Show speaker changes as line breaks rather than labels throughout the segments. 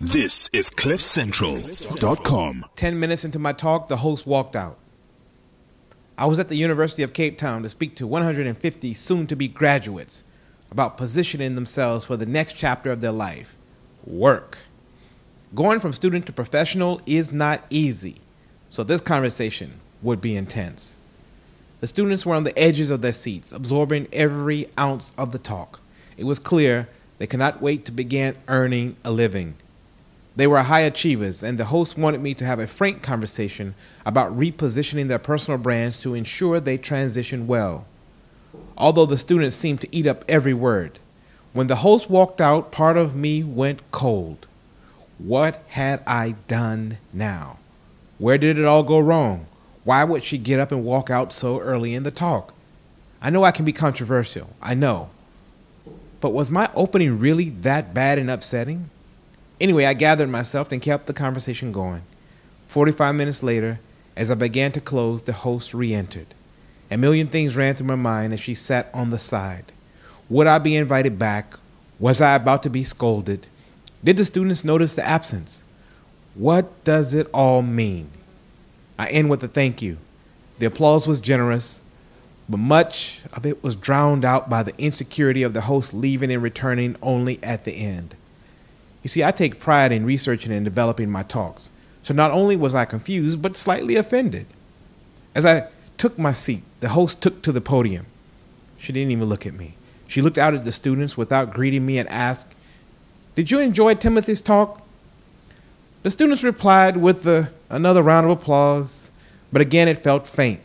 This is CliffCentral.com.
10 minutes into my talk, the host walked out. I was at the University of Cape Town to speak to 150 soon-to-be graduates about positioning themselves for the next chapter of their life, work. Going from student to professional is not easy, so this conversation would be intense. The students were on the edges of their seats, absorbing every ounce of the talk. It was clear they could not wait to begin earning a living. They were high achievers, and the host wanted me to have a frank conversation about repositioning their personal brands to ensure they transition well. Although the students seemed to eat up every word, when the host walked out, part of me went cold. What had I done now? Where did it all go wrong? Why would she get up and walk out so early in the talk? I know I can be controversial, I know. But was my opening really that bad and upsetting? Anyway, I gathered myself and kept the conversation going. 45 minutes later, as I began to close, the host re-entered. A million things ran through my mind as she sat on the side. Would I be invited back? Was I about to be scolded? Did the students notice the absence? What does it all mean? I end with a thank you. The applause was generous, but much of it was drowned out by the insecurity of the host leaving and returning only at the end. You see, I take pride in researching and developing my talks, so not only was I confused, but slightly offended. As I took my seat, the host took to the podium. She didn't even look at me. She looked out at the students without greeting me and asked, "Did you enjoy Timothy's talk?" The students replied with another round of applause, but again it felt faint.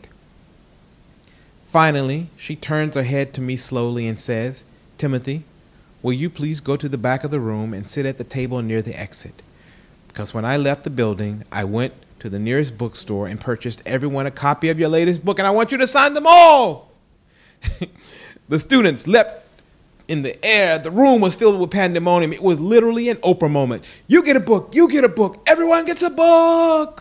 Finally, she turns her head to me slowly and says, "Timothy, will you please go to the back of the room and sit at the table near the exit? Because when I left the building, I went to the nearest bookstore and purchased everyone a copy of your latest book, and I want you to sign them all." The students leapt in the air. The room was filled with pandemonium. It was literally an Oprah moment. You get a book. You get a book. Everyone gets a book.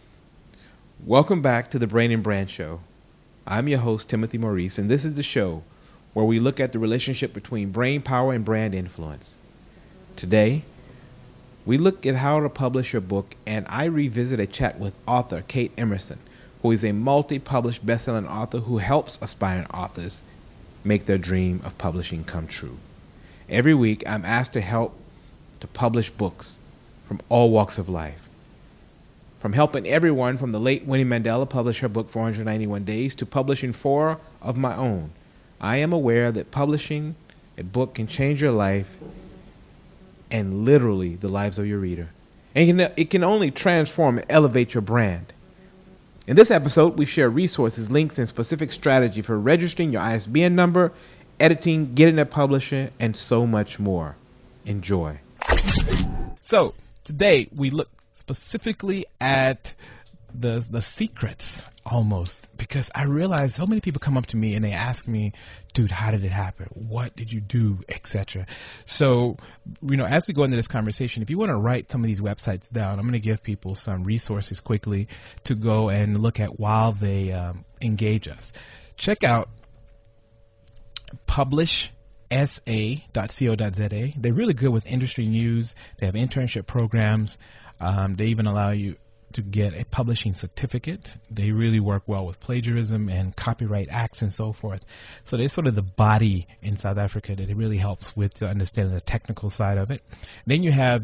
Welcome back to the Brain and Brand Show. I'm your host, Timothy Maurice, and this is the show where we look at the relationship between brain power and brand influence. Today, we look at how to publish your book, and I revisit a chat with author Kate Emerson, who is a multi-published best-selling author who helps aspiring authors make their dream of publishing come true. Every week, I'm asked to help to publish books from all walks of life. From helping everyone from the late Winnie Mandela publish her book 491 Days to publishing 4 of my own, I am aware that publishing a book can change your life and literally the lives of your reader. And it can only transform and elevate your brand. In this episode, we share resources, links, and specific strategy for registering your ISBN number, editing, getting a publisher, and so much more. Enjoy. So today we look specifically at the secrets almost, because I realize so many people come up to me and they ask me, "Dude, how did it happen? What did you do?" etc. So, as we go into this conversation, if you want to write some of these websites down, I'm going to give people some resources quickly to go and look at while they engage us. Check out publishsa.co.za. They're really good with industry news. They have internship programs. They even allow you to get a publishing certificate. They really work well with plagiarism and copyright acts and so forth. So they're sort of the body in South Africa that it really helps with understanding the technical side of it. Then you have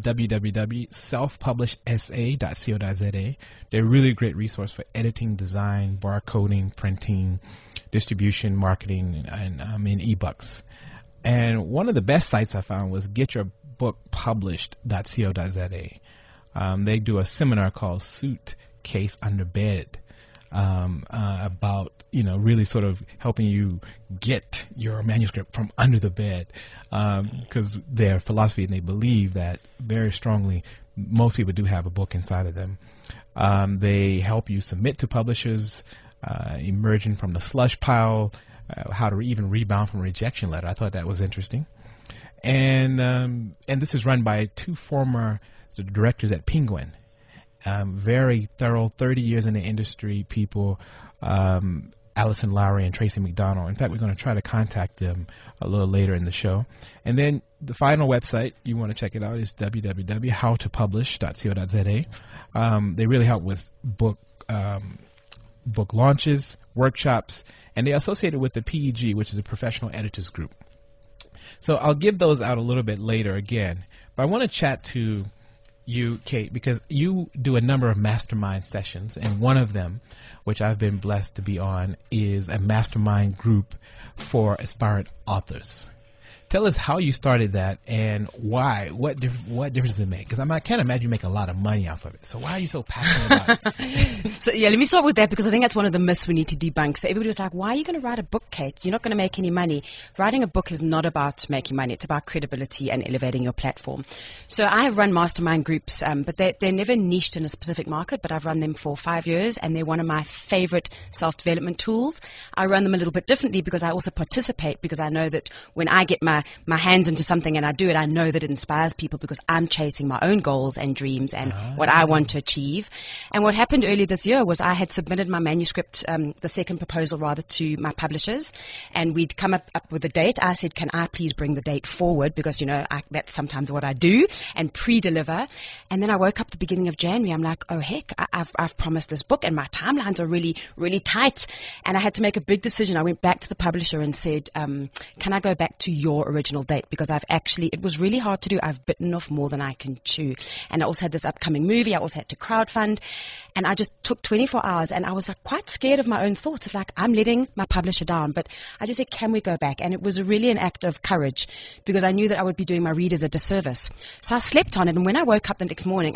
www.selfpublishsa.co.za. They're a really great resource for editing, design, barcoding, printing, distribution, marketing, and in ebooks. And one of the best sites I found was getyourbookpublished.co.za. They do a seminar called Suitcase Under Bed about, really sort of helping you get your manuscript from under the bed, because their philosophy, and they believe that very strongly, most people do have a book inside of them. They help you submit to publishers, emerging from the slush pile, how to even rebound from a rejection letter. I thought that was interesting. And this is run by 2 former directors at Penguin. Very thorough, 30 years in the industry people,
Allison Lowry and Tracy McDonald. In fact, we're going to try to contact them a little later in the show. And then the final website, you want to check it out, is www.howtopublish.co.za. They really help with book launches, workshops, and they're associated with the PEG, which is a professional editors group. So I'll give those out a little bit later again. But I want to chat to you, Kate, because you do a number of mastermind sessions, and one of them, which I've been blessed to be on, is a mastermind group for aspiring authors. Tell us how you started that and why. What difference does it make? Because I can't imagine you make a lot of money off of it. So why are you so passionate about it?
So let me start with that, because I think that's one of the myths we need to debunk. So everybody was like, why are you going to write a book, Kate? You're not going to make any money. Writing a book is not about making money. It's about credibility and elevating your platform. So I have run mastermind groups, but they're never niched in a specific market, but I've run them for 5 years, and they're one of my favorite self-development tools. I run them a little bit differently because I also participate, because I know that when I get my hands into something and I do it, I know that it inspires people because I'm chasing my own goals and dreams and what I want to achieve. And what happened earlier this year was I had submitted my manuscript, the second proposal rather, to my publishers, and we'd come up with a date. I said, can I please bring the date forward, because that's sometimes what I do, and pre-deliver. And then I woke up the beginning of January. I'm like, oh heck, I've promised this book and my timelines are really, really tight. And I had to make a big decision. I went back to the publisher and said, can I go back to your original date, because it was really hard to do. I've bitten off more than I can chew. And I also had this upcoming movie. I also had to crowdfund, and I just took 24 hours, and I was quite scared of my own thoughts of I'm letting my publisher down. But I just said, can we go back? And it was really an act of courage, because I knew that I would be doing my readers a disservice. So I slept on it, and when I woke up the next morning,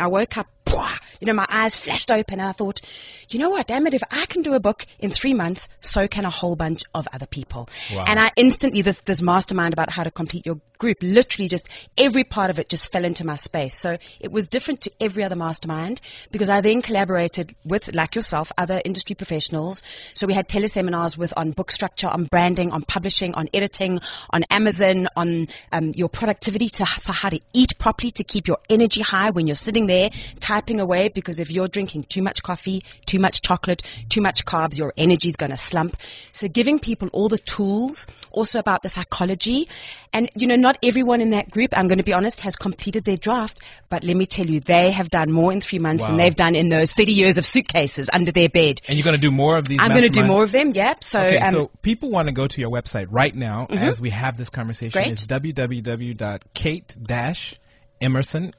my eyes flashed open, and I thought, you know what, damn it, if I can do a book in 3 months, so can a whole bunch of other people. Wow. And I instantly, this mastermind about how to complete your group, literally just every part of it just fell into my space. So it was different to every other mastermind, because I then collaborated with, like yourself, other industry professionals. So we had teleseminars on book structure, on branding, on publishing, on editing, on Amazon, on your productivity, so how to eat properly to keep your energy high when you're sitting there typing away, because if you're drinking too much coffee, too much chocolate, too much carbs, your energy is going to slump. So giving people all the tools, also about the psychology. And, not everyone in that group, I'm going to be honest, has completed their draft. But let me tell you, they have done more in 3 months than they've done in those 30 years of suitcases under their bed.
And you're going to do more of these?
I'm going to do more of them, yeah. So,
so people want to go to your website right now as we have this conversation. Great. It's www.kate-emerson,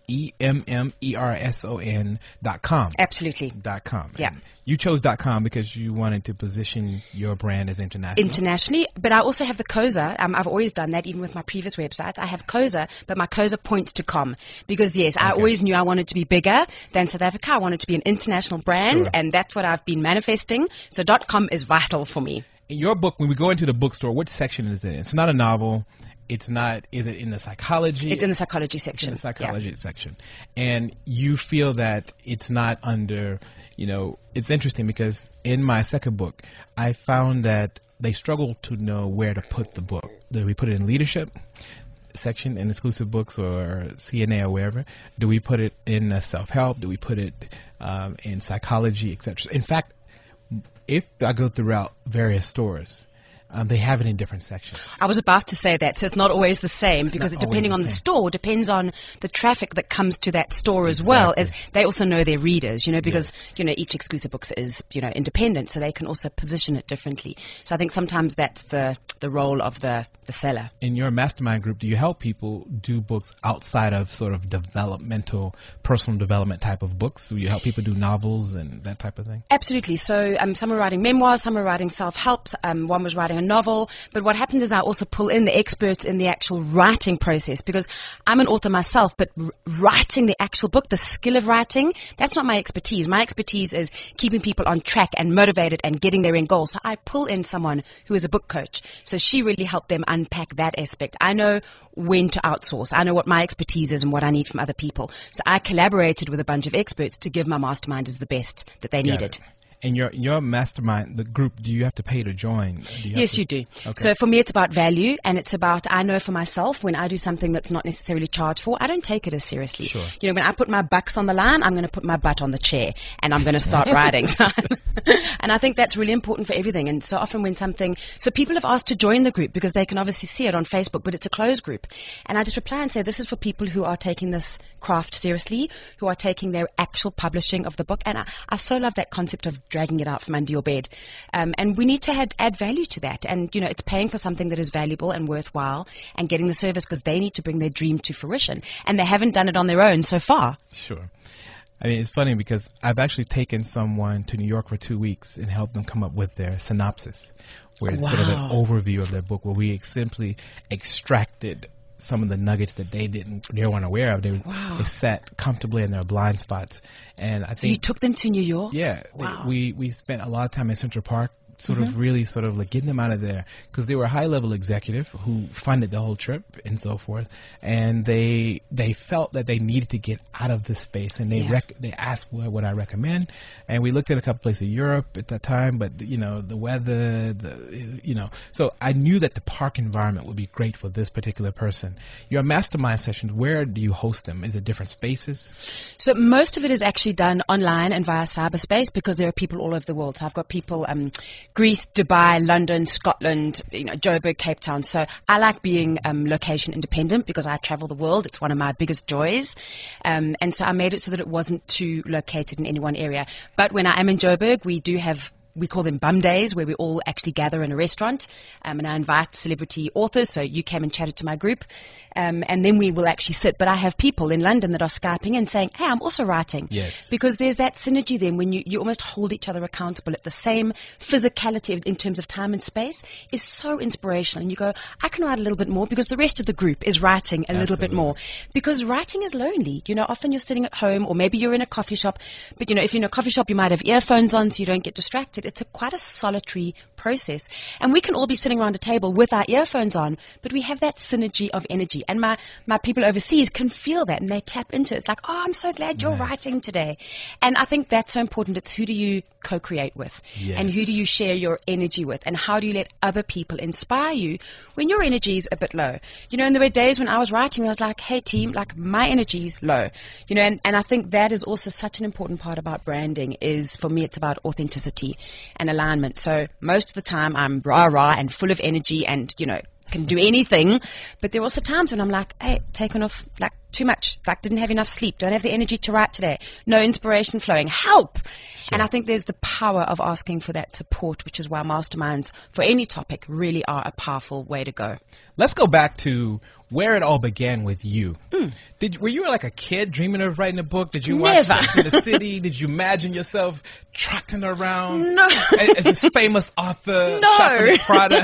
EMMERSON.com.
Absolutely.
.com.
Yeah.
And you chose .com because you wanted to position your brand as international.
Internationally, but I also have the COSA. I've always done that, even with my previous websites. I have COSA, but my COSA points to .com, because yes, I always knew I wanted to be bigger than South Africa. I wanted to be an international brand, and that's what I've been manifesting. So .com is vital for me.
In your book, when we go into the bookstore, which section is it in? It's not a novel. It's not, is it in the psychology?
It's in the psychology section.
It's in the psychology section. And you feel that it's not under, it's interesting because in my second book, I found that they struggle to know where to put the book. Do we put it in leadership section in exclusive books or CNA or wherever? Do we put it in self-help? Do we put it in psychology, etc.? In fact, if I go throughout various stores, they have it in different sections.
I was about to say that. So it's not always the same, because depending on the store, depends on the traffic that comes to that store as well, as they also know their readers, because, each exclusive book is, independent, so they can also position it differently. So I think sometimes that's the role of the seller.
In your mastermind group, do you help people do books outside of sort of developmental, personal development type of books? Do you help people do novels and that type of thing?
Absolutely. So some are writing memoirs, some are writing self-help, one was writing a novel. But what happens is I also pull in the experts in the actual writing process, because I'm an author myself, but writing the actual book, the skill of writing, that's not my expertise. My expertise is keeping people on track and motivated and getting their end goal. So I pull in someone who is a book coach. So she really helped them unpack that aspect. I know when to outsource. I know what my expertise is and what I need from other people. So I collaborated with a bunch of experts to give my masterminders the best that they needed.
in your mastermind, the group, do you have to pay to join?
Yes, you do.
Okay.
So for me, it's about value, and it's about, I know for myself, when I do something that's not necessarily charged for, I don't take it as seriously.
Sure.
You know, when I put my bucks on the line, I'm going to put my butt on the chair, and I'm going to start writing. And I think that's really important for everything. And so often when so people have asked to join the group because they can obviously see it on Facebook, but it's a closed group. And I just reply and say, this is for people who are taking this craft seriously, who are taking their actual publishing of the book. And I so love that concept of dragging it out from under your bed. And we need to add value to that. And, you know, it's paying for something that is valuable and worthwhile and getting the service because they need to bring their dream to fruition. And they haven't done it on their own so far.
Sure. I mean, it's funny because I've actually taken someone to New York for 2 weeks and helped them come up with their synopsis, where it's sort of an overview of their book, where we simply extracted some of the nuggets that they weren't aware of. They sat comfortably in their blind spots. And I think,
so you took them to New York?
Yeah.
Wow.
We spent a lot of time in Central Park, really like getting them out of there, because they were a high-level executive who funded the whole trip and so forth, and they felt that they needed to get out of this space, and they asked what would I recommend, and we looked at a couple places in Europe at that time, but the weather, so I knew that the park environment would be great for this particular person. Your mastermind sessions, where do you host them? Is it different spaces?
So most of it is actually done online and via cyberspace because there are people all over the world. So I've got people Greece, Dubai, London, Scotland, Joburg, Cape Town. So I like being location independent because I travel the world. It's one of my biggest joys. And so I made it so that it wasn't too located in any one area. But when I am in Joburg, we call them bum days, where we all actually gather in a restaurant, and I invite celebrity authors. So you came and chatted to my group, and then we will actually sit. But I have people in London that are Skyping and saying, hey, I'm also writing.
Yes. Because
because there's that synergy then when you almost hold each other accountable at the same physicality in terms of time and space is so inspirational. And you go, I can write a little bit more because the rest of the group is writing a little bit more. Because writing is lonely. Often you're sitting at home or maybe you're in a coffee shop. But, if you're in a coffee shop, you might have earphones on so you don't get distracted. It's quite a solitary process. And we can all be sitting around a table with our earphones on, but we have that synergy of energy. And my people overseas can feel that and they tap into it. It's like, oh, I'm so glad you're writing today. And I think that's so important. It's who do you co-create with?
Yes.
And who do you share your energy with? And how do you let other people inspire you when your energy is a bit low? And there were days when I was writing, I was like, hey team, like my energy is low. And I think that is also such an important part about branding is, for me, it's about authenticity and alignment. So most of the time I'm rah-rah and full of energy and, can do anything. But there are also times when I'm like, hey, taken off like too much, like didn't have enough sleep, don't have the energy to write today, no inspiration flowing, help. Sure. And I think there's the power of asking for that support, which is why masterminds for any topic really are a powerful way to go.
Let's go back to where it all began with you. Were you like a kid dreaming of writing a book? Did you watch Sex and the City? Did you imagine yourself trotting around as this famous author?
No.
Shopping at Prada?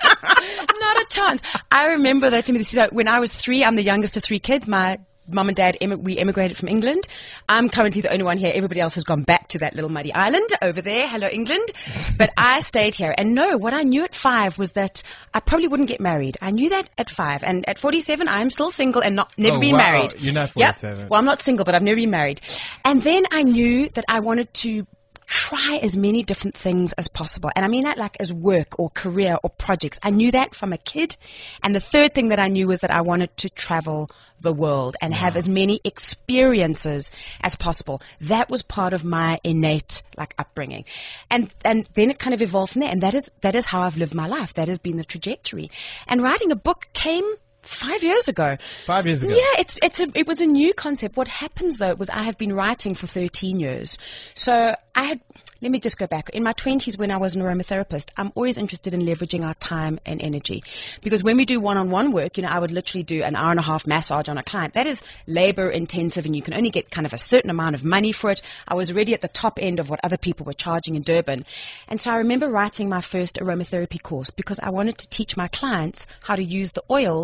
Not a chance. I remember that to me. So when I was 3, I'm the youngest of 3 kids. My mum and dad, we immigrated from England. I'm currently the only one here. Everybody else has gone back to that little muddy island over there. Hello, England. But I stayed here. And no, what I knew at 5 was that I probably wouldn't get married. I knew that at 5. And at 47, I am still single and never been married.
You're not 47.
Yep. Well, I'm not single, but I've never been married. And then I knew that I wanted to try as many different things as possible. And I mean that like as work or career or projects. I knew that from a kid. And the third thing that I knew was that I wanted to travel the world and have as many experiences as possible. That was part of my innate upbringing. And then it kind of evolved from there. And that is how I've lived my life. That has been the trajectory. And writing a book came 5 years ago.
5 years ago.
Yeah, it was a new concept. What happens though was I have been writing for 13 years. So let me just go back. In my 20s when I was an aromatherapist, I'm always interested in leveraging our time and energy. Because when we do one-on-one work, I would literally do an hour and a half massage on a client. That is labor intensive and you can only get kind of a certain amount of money for it. I was already at the top end of what other people were charging in Durban. And so I remember writing my first aromatherapy course because I wanted to teach my clients how to use the oils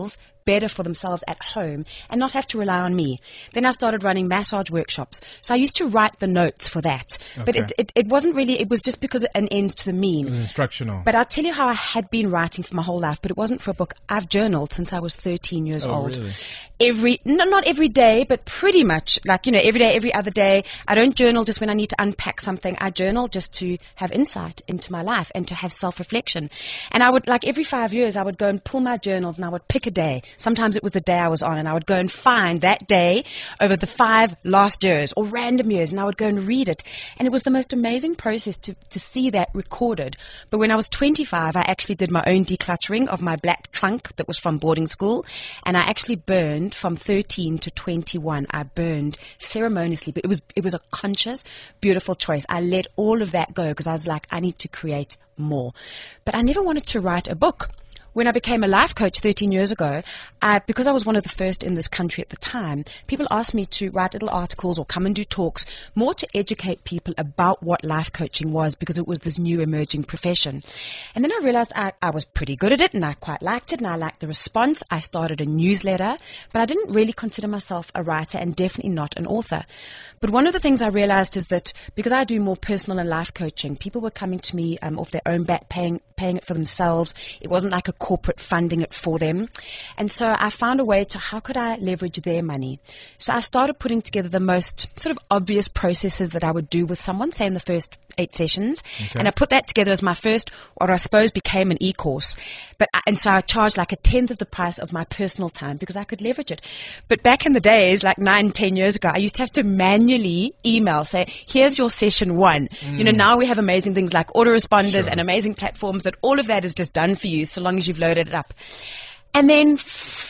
better for themselves at home and not have to rely on me. Then I started running massage workshops. So I used to write the notes for that. But it wasn't really, it was just because an end to the mean.
It was instructional.
But I'll tell you how I had been writing for my whole life, but it wasn't for a book. I've journaled since I was 13 years old.
Really?
Not every day, but pretty much like, every day, every other day. I don't journal just when I need to unpack something. I journal just to have insight into my life and to have self-reflection. And I would, like every 5 years, I would go and pull my journals and I would pick a day. Sometimes it was the day I was on, and I would go and find that day over the 5 last years or random years, and I would go and read it. And it was the most amazing process to see that recorded. But when I was 25, I actually did my own decluttering of my black trunk that was from boarding school, and I actually burned from 13 to 21. I burned ceremoniously, but it was a conscious, beautiful choice. I let all of that go because I was like, I need to create more. But I never wanted to write a book. When I became a life coach 13 years ago, because I was one of the first in this country at the time, people asked me to write little articles or come and do talks, more to educate people about what life coaching was, because it was this new emerging profession. And then I realized I was pretty good at it, and I quite liked it, and I liked the response. I started a newsletter, but I didn't really consider myself a writer and definitely not an author. But one of the things I realized is that because I do more personal and life coaching, people were coming to me off their own back, paying it for themselves. It wasn't like a corporate funding it for them. And so I found a way to how could I leverage their money. So I started putting together the most sort of obvious processes that I would do with someone, say in the first 8 sessions. Okay. And I put that together as my first, what I suppose became an e-course. And so I charged like 1/10 of the price of my personal time because I could leverage it. But back in the days, like 9-10 years ago, I used to have to manually email, say, here's your session 1. Now we have amazing things like autoresponders and amazing platforms that all of that is just done for you so long as you've loaded it up. And then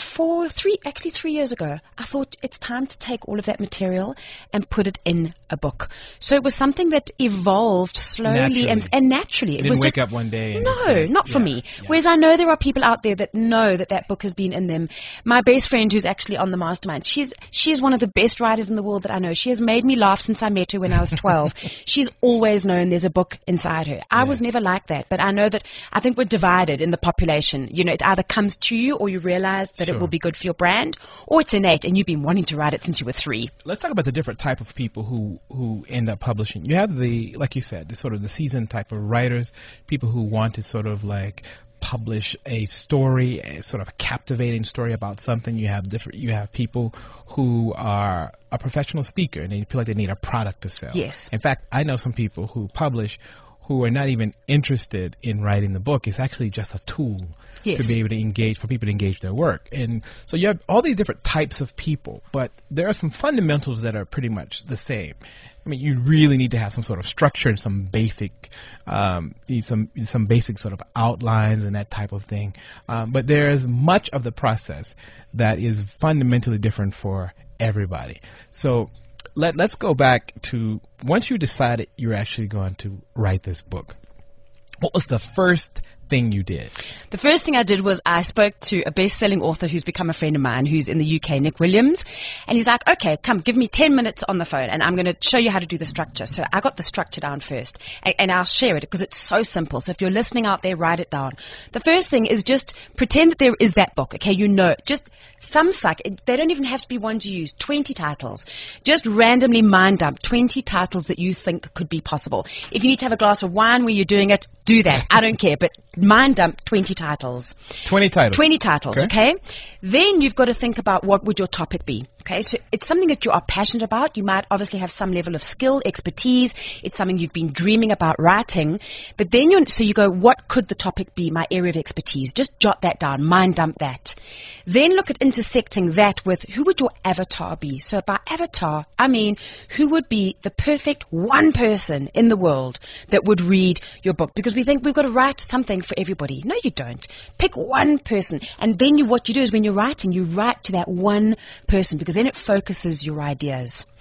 3 years ago, I thought it's time to take all of that material and put it in a book. So it was something that evolved slowly and naturally.
You didn't wake up one day and
not for me. Yeah. Whereas I know there are people out there that know that book has been in them. My best friend who's actually on the mastermind, she's one of the best writers in the world that I know. She has made me laugh since I met her when I was 12. She's always known there's a book inside her. I was never like that, but I know that I think we're divided in the population. It either comes to you or you realize that it will be good for your brand, or it's innate and you've been wanting to write it since you were 3.
Let's talk about the different type of people who end up publishing. You have like you said, the sort of the seasoned type of writers, people who want to sort of like publish a story, a sort of a captivating story about something. You have people who are a professional speaker and they feel like they need a product to sell.
Yes.
In fact, I know some people who publish who are not even interested in writing the book. It's actually just a tool to be able to engage, for people to engage their work. And so you have all these different types of people, but there are some fundamentals that are pretty much the same. I mean, you really need to have some sort of structure and some basic, some basic sort of outlines and that type of thing. But there's much of the process that is fundamentally different for everybody. So let's go back to once you decided you're actually going to write this book. What was the first thing you did?
The first thing I did was I spoke to a best-selling author who's become a friend of mine who's in the UK, Nick Williams. And he's like, okay, come, give me 10 minutes on the phone and I'm going to show you how to do the structure. So I got the structure down first and I'll share it because it's so simple. So if you're listening out there, write it down. The first thing is just pretend that there is that book. Okay, just thumbsuck. They don't even have to be ones you use. 20 titles. Just randomly mind dump 20 titles that you think could be possible. If you need to have a glass of wine where you're doing it, do that. I don't care. But mind dump 20 titles.
20 titles.
20 titles, okay? Then you've got to think about what would your topic be. Okay, so it's something that you are passionate about. You might obviously have some level of skill, expertise. It's something you've been dreaming about writing. But then you go, what could the topic be, my area of expertise? Just jot that down, mind dump that. Then look at intersecting that with who would your avatar be? So by avatar, I mean who would be the perfect one person in the world that would read your book? Because we think we've got to write something for everybody. No, you don't. Pick one person. And then what you do is when you're writing, you write to that one person because then it focuses your ideas.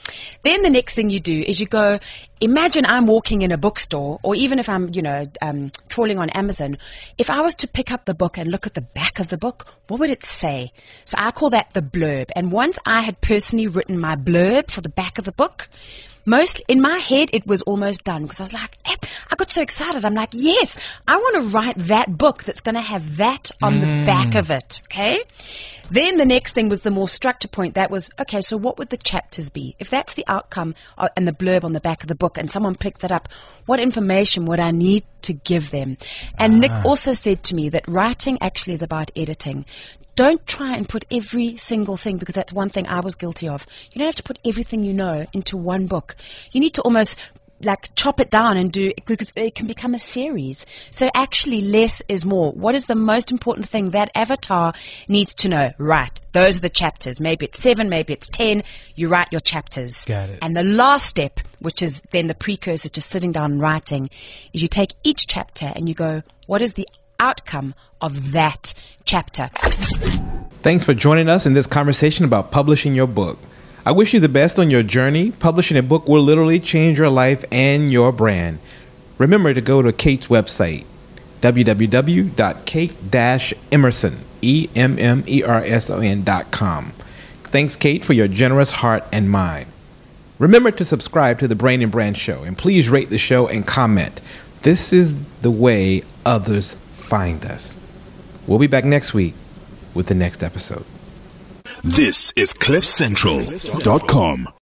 Then the next thing you do is you go, imagine I'm walking in a bookstore, or even if I'm, trawling on Amazon. If I was to pick up the book and look at the back of the book, what would it say? So I call that the blurb. And once I had personally written my blurb for the back of the book, in my head, it was almost done, because I was like, I got so excited. I'm like, yes, I want to write that book that's going to have that on the back of it. Okay. Then the next thing was the more structure point. That was, okay, so what would the chapters be? If that's the outcome and the blurb on the back of the book, and someone picked that up, what information would I need to give them? And Nick also said to me that writing actually is about editing. Don't try and put every single thing, because that's one thing I was guilty of. You don't have to put everything you know into one book. You need to almost chop it down and because it can become a series. So actually less is more. What is the most important thing that avatar needs to know? Right. Those are the chapters. Maybe it's 7, maybe it's 10. You write your chapters.
Got it.
And the last step, which is then the precursor to sitting down and writing, is you take each chapter and you go, what is the outcome of that chapter?
Thanks for joining us in this conversation about publishing your book. I wish you the best on your journey. Publishing a book will literally change your life and your brand. Remember to go to Kate's website, www.kate-emerson.com. Thanks, Kate, for your generous heart and mind. Remember to subscribe to the Brain and Brand Show, and please rate the show and comment. This is the way others find us. We'll be back next week with the next episode.
This is CliffCentral.com.